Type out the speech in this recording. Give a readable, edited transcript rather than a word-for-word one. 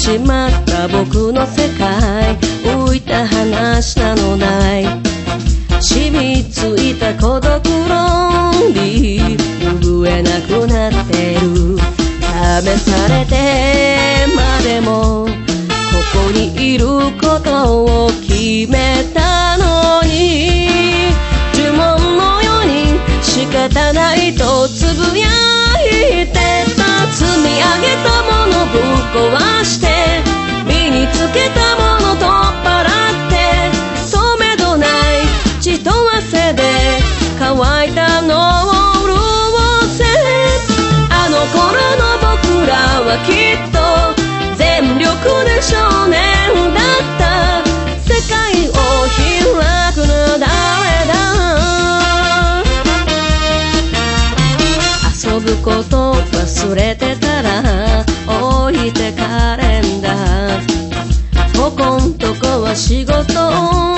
しまった僕の世界、浮いた話なのない、染みついた孤独論理、拭えなくなってる。試されてまでもここにいることを決めたのに、呪文のように仕方ないとつぶやいてた。積み上げたものぶっ壊して、身につけたもの取っ払って、止めどない血と汗で乾いたのを潤せ。あの頃の僕らはきっと全力で少年だった。世界を開くの誰だ。遊ぶこと忘れてたら置いてかれんだ。ここんとこは仕事